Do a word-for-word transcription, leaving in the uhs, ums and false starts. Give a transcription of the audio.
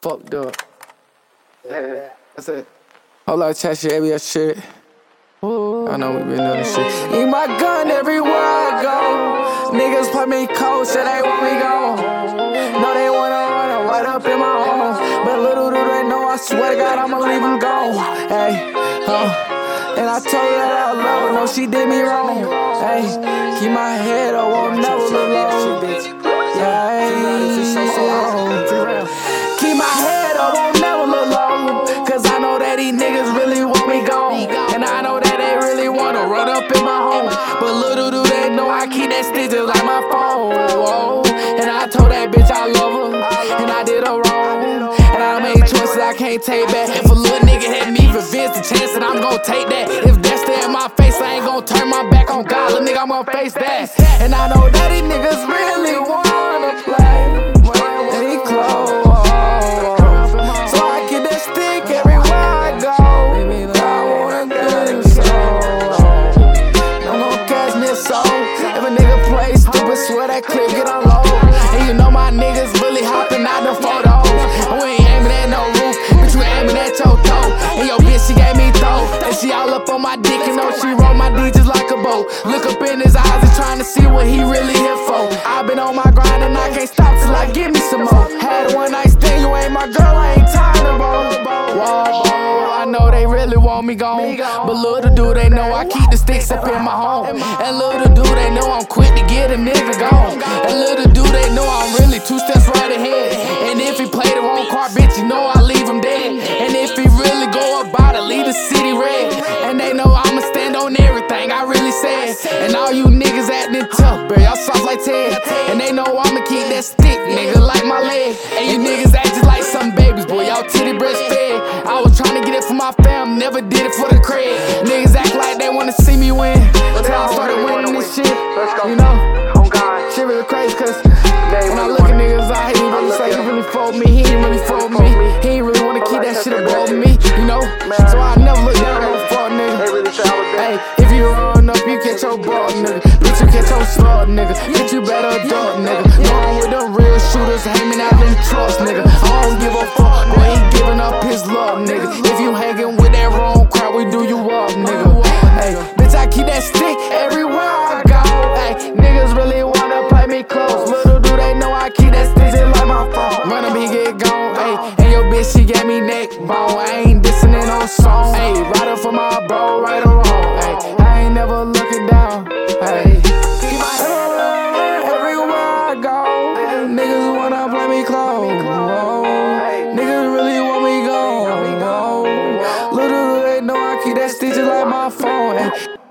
Fucked up. Yeah, that's it. Whole lot of chat shit, A B S shit. I know we been doing this shit. Need my gun everywhere I go. Niggas put me cold, so they want me gone. No, they wanna run right up in my home. But little do they know, I swear to God, I'ma leave them gone. Hey, huh? And I told her that I love her, no, she did me wrong. Hey, keep my head up, won't never look low. Yeah, keep my head up, won't never look low. Cause I know that these niggas really want me gone. And I know that they really wanna run up in my home. But little do they know I keep that stitches like my phone. Whoa. And I told that bitch I love her, and I did her wrong. And I made choices I can't take back. If a little nigga had me revenge, the chance that I'm gon' take that. If that's there in my face, I ain't gon' turn my back on God. Little nigga, I'm gon' face that. And I know that these niggas really wanna play. They close. So I keep that stick everywhere I go. I wanna get so. No more catch me a soul. If a nigga play stupid, swear that clip get on low. And you know my niggas really hopping out the photos. And we ain't aiming at no roof, but you aiming at your toe. And your bitch, she gave me throw. And she all up on my dick, and know she roll my D just like a boat. Look up in his eyes and trying to see what he really here for. I've been on my grind and I can't stop till I give me some more. Had one night stand, you ain't my girl, I ain't tired of her. Whoa, I know they really want me gone. But little do they know I keep the sticks up in my home. And little do they know I'm quick to get a nigga gone. And little do they know I'm really two steps right ahead. And if he play the wrong card, bitch, you know I leave him dead. And if he really go about it, leave the city red. And they know I'ma stand on everything I really said. And all you niggas acting tough, bro, y'all soft like Ted. And they know I'ma keep that stick, nigga, like my leg. And you niggas act just like some babies, boy, y'all titty breastfed. I was trying to get it for my fam, never did it for the cred. Niggas act like they wanna see me win, till I started winning this shit, you know. Shit really crazy, cause when I look at niggas, I hate really say he really fold me, he ain't really fold me. He ain't really wanna keep that shit above me, you know. So I never look down on fuck nigga. Hey, if you run up, you catch your ball, nigga. Bitch, you catch your slug, nigga. Bitch, you better duck, nigga. Going with them real shooters, hanging out in trucks, nigga. I don't give a fuck, boy, he giving up his love, nigga. If you hanging with that wrong crowd, we do you up, nigga. Hey, bitch, I keep that stick everywhere I go. Hey, niggas really wanna play me close. Little do they know I keep that stick just like my phone. Run up, he get gone, hey. And your bitch, she gave me neck bone. I ain't dissing in no song, hey. Right up for my bro, right or wrong, hey. I ain't never looking down, hey. Keep my head up everywhere I go. Hey, niggas wanna play me close. Oh, niggas really want me gone. Oh, little do they know I keep that stick just like my phone, hey.